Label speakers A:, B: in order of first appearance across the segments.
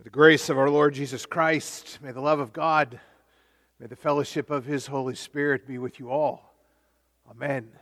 A: The grace of our Lord Jesus Christ, may the love of God, may the fellowship of His Holy Spirit be with you all. Amen.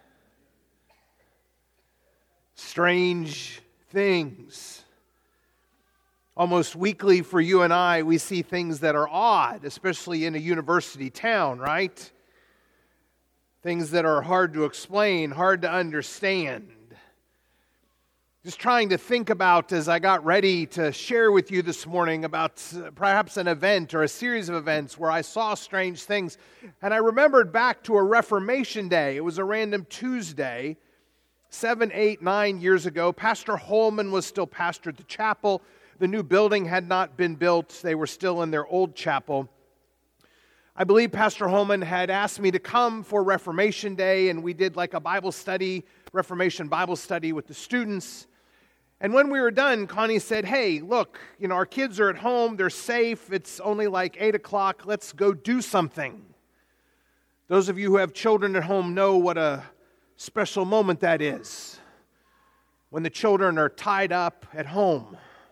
A: Strange things. Almost weekly for you and I, we see things that are odd, especially in a university town, right? Things that are hard to explain, hard to understand. Just trying to think about, as I got ready to share with you this morning, about perhaps an event or a series of events where I saw strange things. And I remembered back to a Reformation Day. It was a random Tuesday, 7, 8, 9 years ago. Pastor Holman was still pastor at the chapel. The new building had not been built. They were still in their old chapel. I believe Pastor Holman had asked me to come for Reformation Day, and we did like a Bible study, Reformation Bible study with the students. And when we were done, Connie said, hey, look, our kids are at home, they're safe, it's only like 8 o'clock, let's go do something. Those of you who have children at home know what a special moment that is, when the children are tied up at home,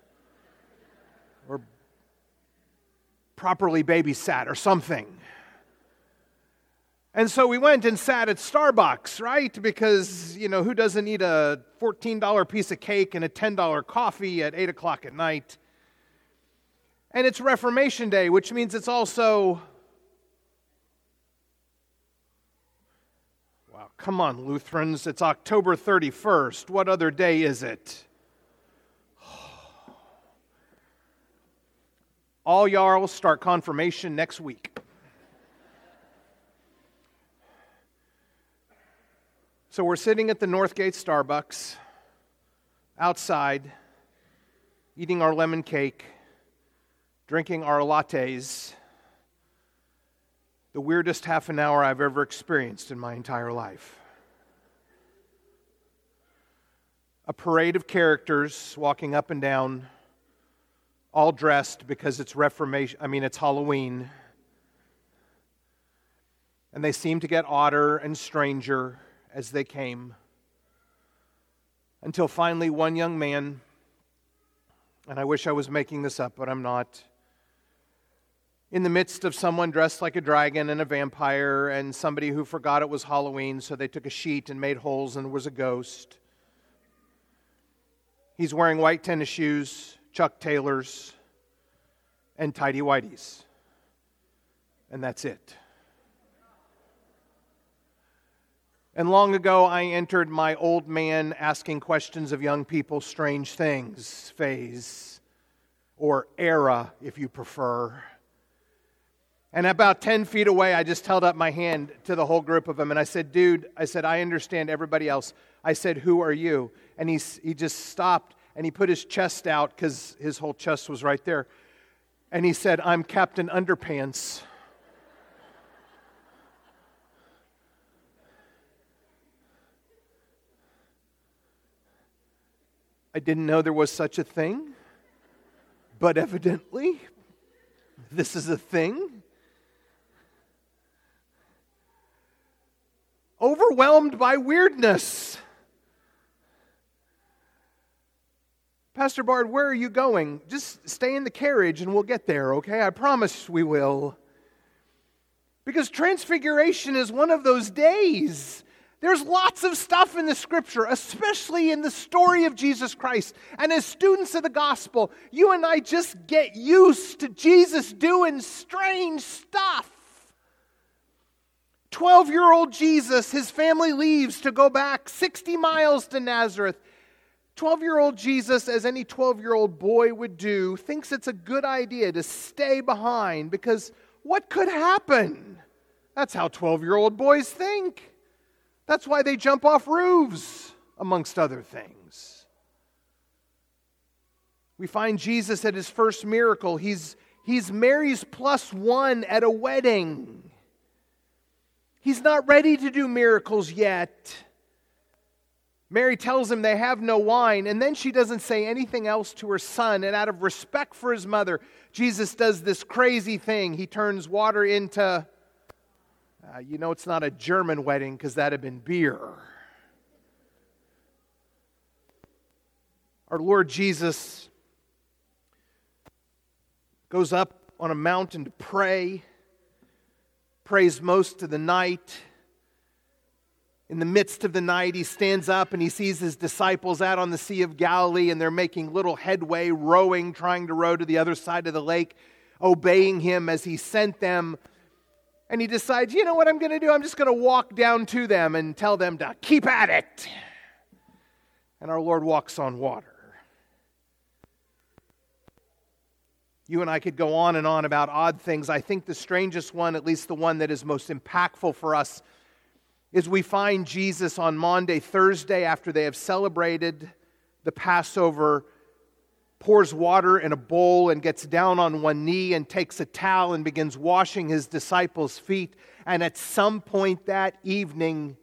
A: or properly babysat or something. And so we went and sat at Starbucks, right? Because, who doesn't eat a $14 piece of cake and a $10 coffee at 8 o'clock at night? And it's Reformation Day, which means it's also... Wow, come on, Lutherans. It's October 31st. What other day is it? All y'all will start confirmation next week. So we're sitting at the Northgate Starbucks, outside, eating our lemon cake, drinking our lattes, the weirdest half an hour I've ever experienced in my entire life. A parade of characters walking up and down, all dressed because it's it's Halloween. And they seem to get odder and stranger as they came, until finally one young man, and I wish I was making this up, but I'm not, in the midst of someone dressed like a dragon and a vampire and somebody who forgot it was Halloween, so they took a sheet and made holes and was a ghost. He's wearing white tennis shoes, Chuck Taylors, and tidy whities. And that's it. And long ago, I entered my old man asking questions of young people strange things phase, or era, if you prefer. And about 10 feet away, I just held up my hand to the whole group of them, and I said, dude, I understand everybody else. I said, who are you? And he just stopped, and he put his chest out, because his whole chest was right there. And he said, I'm Captain Underpants. I didn't know there was such a thing, but evidently, this is a thing. Overwhelmed by weirdness. Pastor Bard, where are you going? Just stay in the carriage and we'll get there, okay? I promise we will. Because Transfiguration is one of those days. There's lots of stuff in the Scripture, especially in the story of Jesus Christ. And as students of the gospel, you and I just get used to Jesus doing strange stuff. 12-year-old Jesus, his family leaves to go back 60 miles to Nazareth. 12-year-old Jesus, as any 12-year-old boy would do, thinks it's a good idea to stay behind because what could happen? That's how 12-year-old boys think. That's why they jump off roofs, amongst other things. We find Jesus at his first miracle. He's Mary's plus one at a wedding. He's not ready to do miracles yet. Mary tells him they have no wine, and then she doesn't say anything else to her son. And out of respect for his mother, Jesus does this crazy thing. He turns water into... it's not a German wedding because that had been beer. Our Lord Jesus goes up on a mountain to pray, prays most of the night. In the midst of the night, he stands up and he sees his disciples out on the Sea of Galilee, and they're making little headway, rowing, trying to row to the other side of the lake, obeying him as he sent them. And he decides, you know what I'm going to do? I'm just going to walk down to them and tell them to keep at it. And our Lord walks on water. You and I could go on and on about odd things. I think the strangest one, at least the one that is most impactful for us, is we find Jesus on Maundy, Thursday, after they have celebrated the Passover, pours water in a bowl and gets down on one knee and takes a towel and begins washing his disciples' feet. And at some point that evening,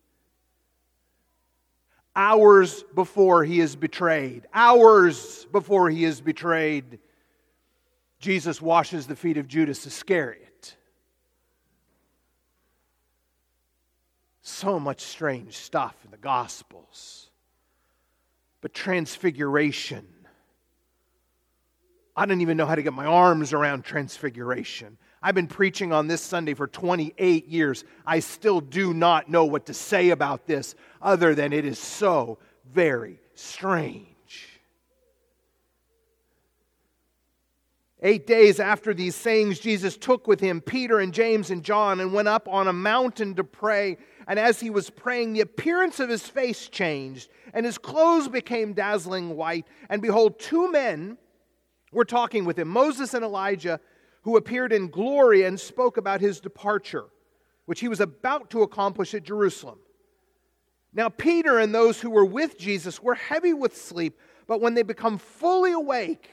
A: hours before he is betrayed, Jesus washes the feet of Judas Iscariot. So much strange stuff in the Gospels. But transfiguration. I don't even know how to get my arms around transfiguration. I've been preaching on this Sunday for 28 years. I still do not know what to say about this other than it is so very strange. 8 days after these sayings, Jesus took with him Peter and James and John and went up on a mountain to pray. And as he was praying, the appearance of his face changed, and his clothes became dazzling white. And behold, two men were talking with him, Moses and Elijah, who appeared in glory and spoke about his departure, which he was about to accomplish at Jerusalem. Now Peter and those who were with Jesus were heavy with sleep, but when they become fully awake,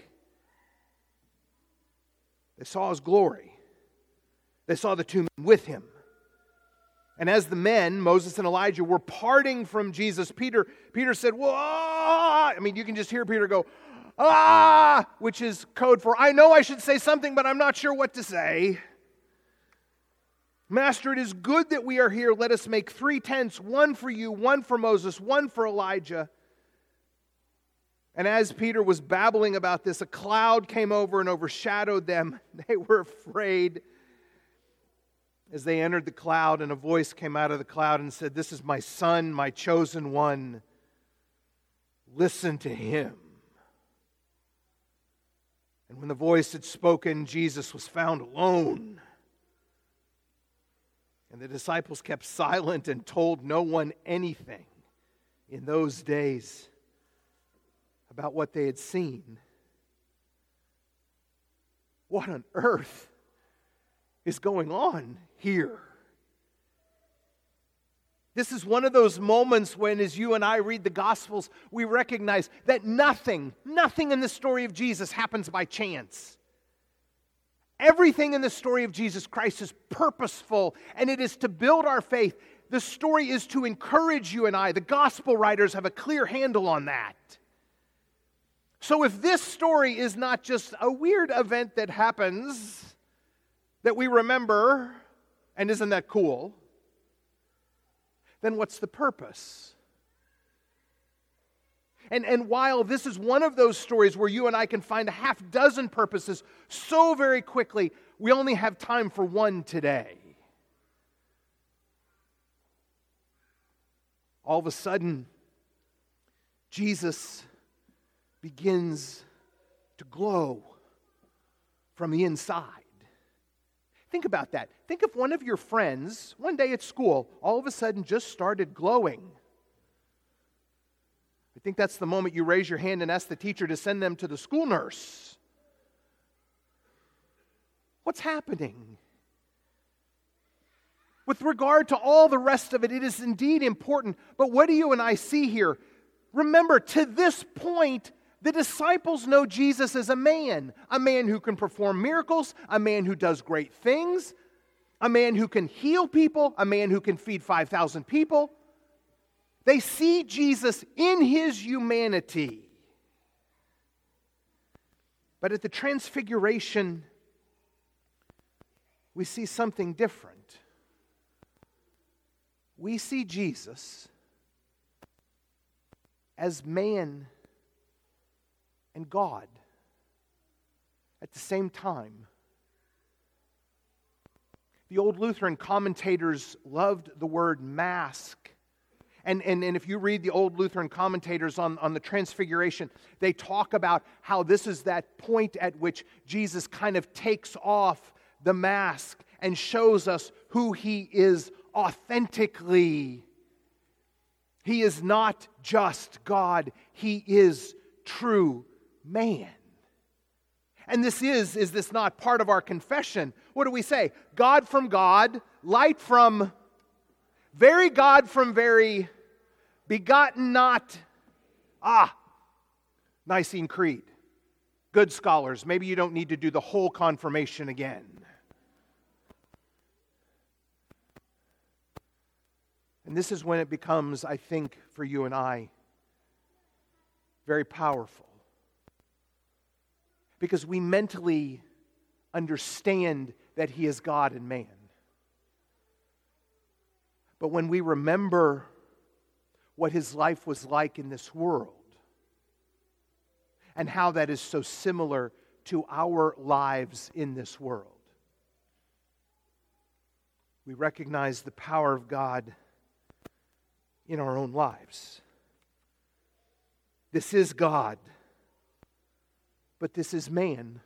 A: they saw his glory. They saw the two men with him. And as the men, Moses and Elijah, were parting from Jesus, Peter said, "Whoa!" I mean, you can just hear Peter go, "Ah!" which is code for, I know I should say something, but I'm not sure what to say. "Master, it is good that we are here. Let us make 3 tents, one for you, one for Moses, one for Elijah." And as Peter was babbling about this, a cloud came over and overshadowed them. They were afraid. As they entered the cloud, and a voice came out of the cloud and said, "This is my son, my chosen one. Listen to him." And when the voice had spoken, Jesus was found alone. And the disciples kept silent and told no one anything in those days about what they had seen. What on earth is going on here? This is one of those moments when, as you and I read the Gospels, we recognize that nothing in the story of Jesus happens by chance. Everything in the story of Jesus Christ is purposeful, and it is to build our faith. The story is to encourage you and I. The Gospel writers have a clear handle on that. So if this story is not just a weird event that happens that we remember, and isn't that cool, then what's the purpose? And while this is one of those stories where you and I can find a half dozen purposes so very quickly, we only have time for one today. All of a sudden, Jesus begins to glow from the inside. Think about that. Think if one of your friends, one day at school, all of a sudden just started glowing. I think that's the moment you raise your hand and ask the teacher to send them to the school nurse. What's happening? With regard to all the rest of it, it is indeed important. But what do you and I see here? Remember, to this point, the disciples know Jesus as a man who can perform miracles, a man who does great things, a man who can heal people, a man who can feed 5,000 people. They see Jesus in his humanity. But at the Transfiguration, we see something different. We see Jesus as man and God. At the same time, the old Lutheran commentators loved the word mask. And if you read the old Lutheran commentators on the Transfiguration, they talk about how this is that point at which Jesus kind of takes off the mask and shows us who He is authentically. He is not just God. He is true man. And this is this not part of our confession? What do we say? God from God, light from very God from very, begotten not. Nicene Creed. Good scholars, maybe you don't need to do the whole confirmation again. And this is when it becomes, I think, for you and I, very powerful. Because we mentally understand that He is God and man. But when we remember what His life was like in this world, and how that is so similar to our lives in this world, we recognize the power of God in our own lives. This is God, but this is man,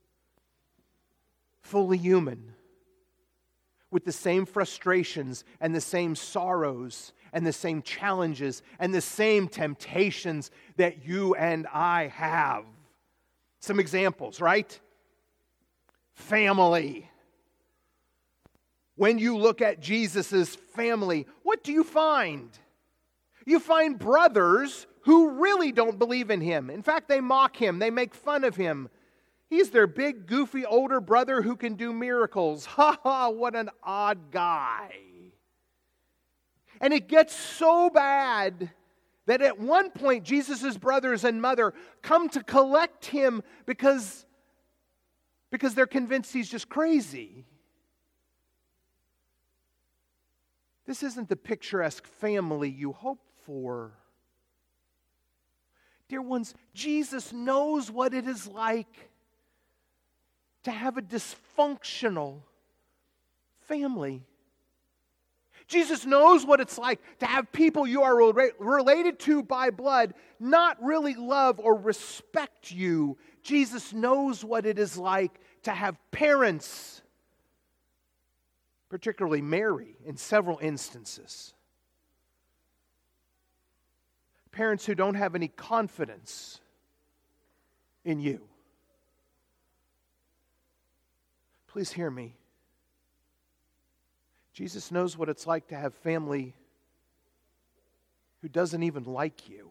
A: fully human, with the same frustrations and the same sorrows and the same challenges and the same temptations that you and I have. Some examples, right? Family. When you look at Jesus' family, what do you find? You find brothers who really don't believe in Him. In fact, they mock Him. They make fun of Him. He's their big, goofy, older brother who can do miracles. Ha ha, what an odd guy. And it gets so bad that at one point, Jesus' brothers and mother come to collect Him because they're convinced He's just crazy. This isn't the picturesque family you hope for. Dear ones, Jesus knows what it is like to have a dysfunctional family. Jesus knows what it's like to have people you are related to by blood not really love or respect you. Jesus knows what it is like to have parents, particularly Mary in several instances, parents who don't have any confidence in you. Please hear me. Jesus knows what it's like to have family who doesn't even like you.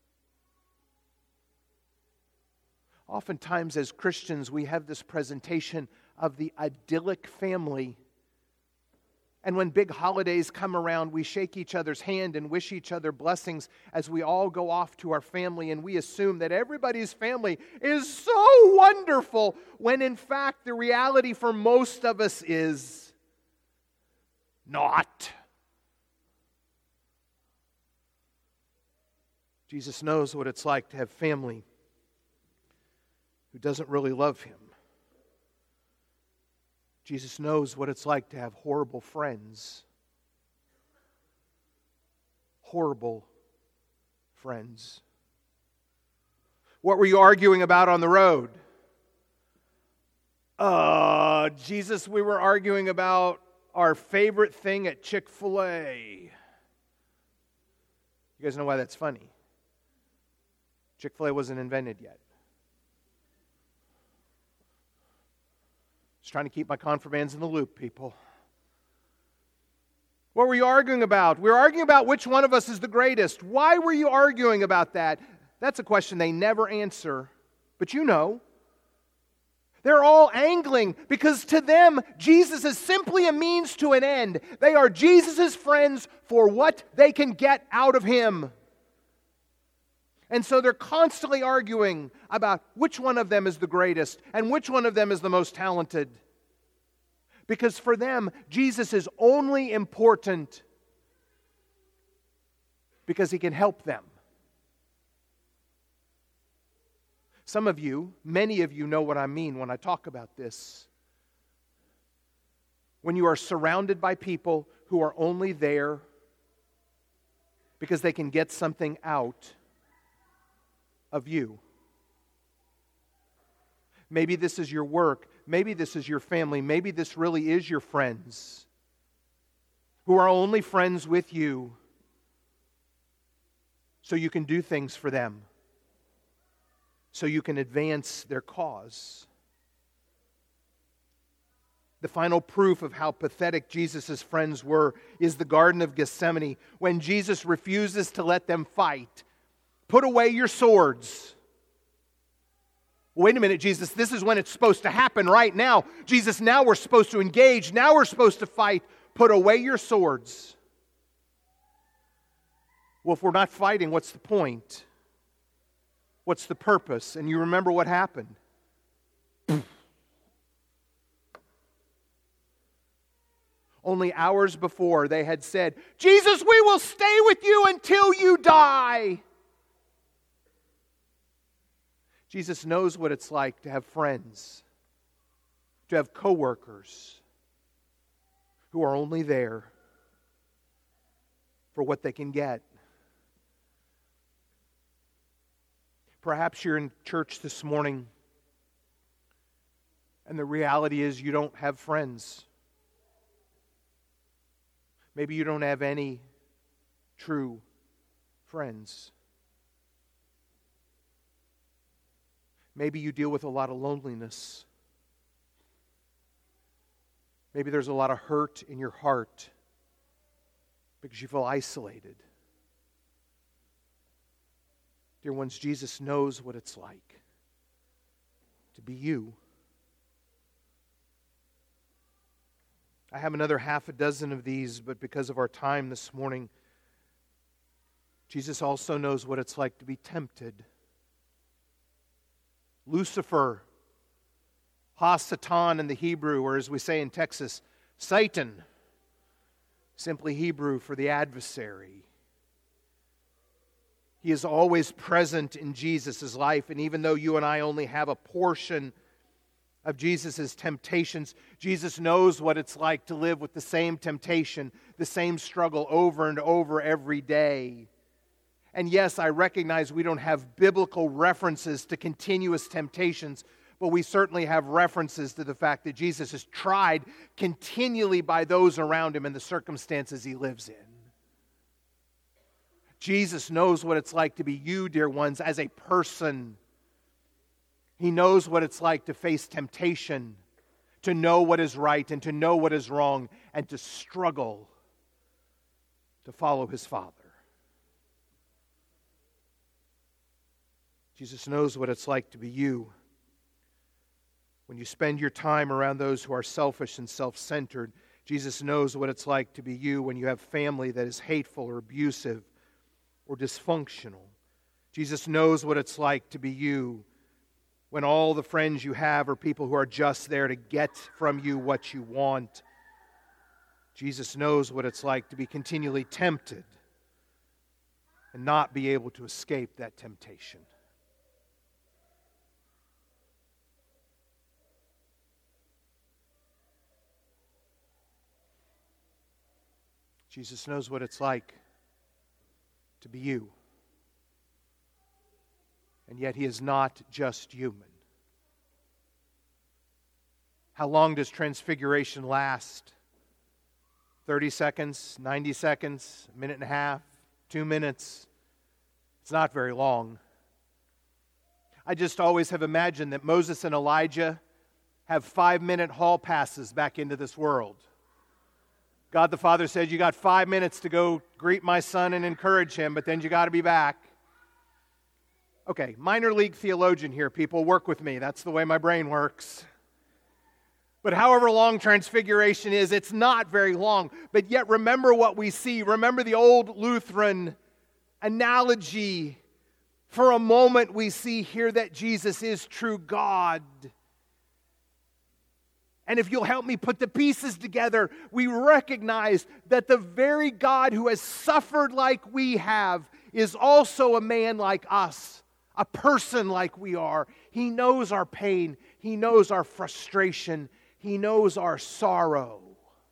A: Oftentimes as Christians, we have this presentation of the idyllic family. And when big holidays come around, we shake each other's hand and wish each other blessings as we all go off to our family, and we assume that everybody's family is so wonderful, when in fact the reality for most of us is not. Jesus knows what it's like to have family who doesn't really love Him. Jesus knows what it's like to have horrible friends. Horrible friends. What were you arguing about on the road? Jesus, we were arguing about our favorite thing at Chick-fil-A. You guys know why that's funny? Chick-fil-A wasn't invented yet. Just trying to keep my confirmands in the loop, people. What were you arguing about? We were arguing about which one of us is the greatest. Why were you arguing about that? That's a question they never answer, but you know. They're all angling because to them, Jesus is simply a means to an end. They are Jesus' friends for what they can get out of Him. And so they're constantly arguing about which one of them is the greatest and which one of them is the most talented. Because for them, Jesus is only important because He can help them. Some of you, many of you know what I mean when I talk about this. When you are surrounded by people who are only there because they can get something out of you. Maybe this is your work. Maybe this is your family. Maybe this really is your friends who are only friends with you so you can do things for them, so you can advance their cause. The final proof of how pathetic Jesus' friends were is the Garden of Gethsemane, when Jesus refuses to let them fight. Put away your swords. Wait a minute, Jesus, this is when it's supposed to happen right now. Jesus, now we're supposed to engage. Now we're supposed to fight. Put away your swords. Well, if we're not fighting, what's the point? What's the purpose? And you remember what happened. Only hours before, they had said, Jesus, we will stay with you until you die. Jesus knows what it's like to have friends, to have coworkers who are only there for what they can get. Perhaps you're in church this morning and the reality is you don't have friends. Maybe you don't have any true friends. Maybe you deal with a lot of loneliness. Maybe there's a lot of hurt in your heart because you feel isolated. Dear ones, Jesus knows what it's like to be you. I have another half a dozen of these, but because of our time this morning, Jesus also knows what it's like to be tempted. Lucifer, Ha-Satan in the Hebrew, or as we say in Texas, Satan, simply Hebrew for the adversary. He is always present in Jesus' life, and even though you and I only have a portion of Jesus' temptations, Jesus knows what it's like to live with the same temptation, the same struggle over and over every day. And yes, I recognize we don't have biblical references to continuous temptations, but we certainly have references to the fact that Jesus is tried continually by those around him in the circumstances he lives in. Jesus knows what it's like to be you, dear ones, as a person. He knows what it's like to face temptation, to know what is right and to know what is wrong, and to struggle to follow his Father. Jesus knows what it's like to be you. When you spend your time around those who are selfish and self-centered, Jesus knows what it's like to be you when you have family that is hateful or abusive or dysfunctional. Jesus knows what it's like to be you when all the friends you have are people who are just there to get from you what you want. Jesus knows what it's like to be continually tempted and not be able to escape that temptation. Jesus knows what it's like to be you. And yet he is not just human. How long does transfiguration last? 30 seconds, 90 seconds, a minute and a half, 2 minutes? It's not very long. I just always have imagined that Moses and Elijah have 5-minute hall passes back into this world. God the Father says, you got 5 minutes to go greet my son and encourage him, but then you got to be back. Okay, minor league theologian here, people, work with me. That's the way my brain works. But however long transfiguration is, it's not very long. But yet remember what we see. Remember the old Lutheran analogy. For a moment we see here that Jesus is true God. And if you'll help me put the pieces together, we recognize that the very God who has suffered like we have is also a man like us, a person like we are. He knows our pain. He knows our frustration. He knows our sorrow.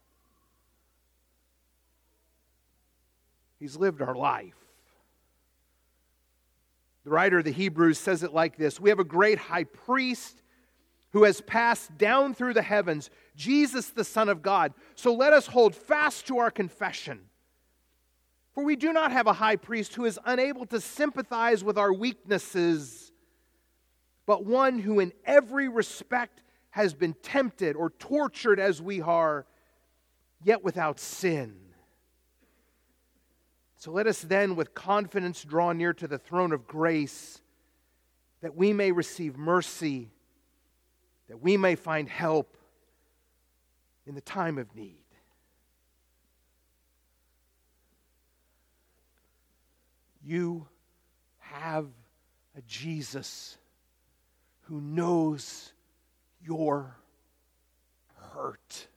A: He's lived our life. The writer of the Hebrews says it like this: we have a great high priest who has passed down through the heavens, Jesus the Son of God. So let us hold fast to our confession. For we do not have a high priest who is unable to sympathize with our weaknesses, but one who in every respect has been tempted or tortured as we are, yet without sin. So let us then with confidence draw near to the throne of grace, that we may receive mercy, that we may find help in the time of need. You have a Jesus who knows your hurt.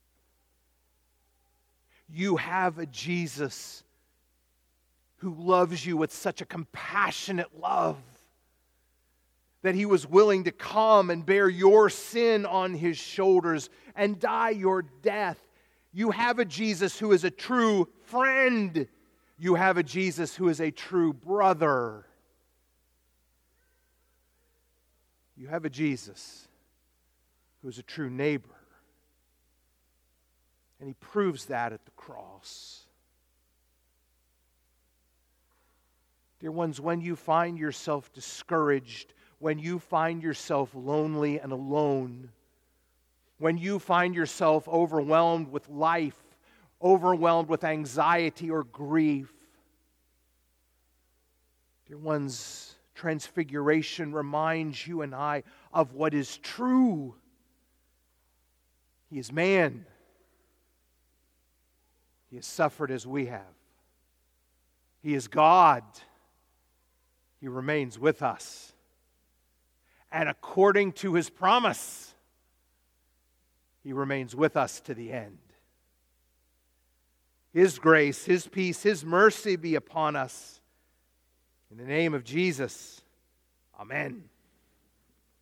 A: You have a Jesus who loves you with such a compassionate love that He was willing to come and bear your sin on His shoulders and die your death. You have a Jesus who is a true friend. You have a Jesus who is a true brother. You have a Jesus who is a true neighbor. And He proves that at the cross. Dear ones, when you find yourself discouraged, when you find yourself lonely and alone, when you find yourself overwhelmed with life, overwhelmed with anxiety or grief, dear ones, Transfiguration reminds you and I of what is true. He is man. He has suffered as we have. He is God. He remains with us. And according to His promise, He remains with us to the end. His grace, His peace, His mercy be upon us. In the name of Jesus, amen.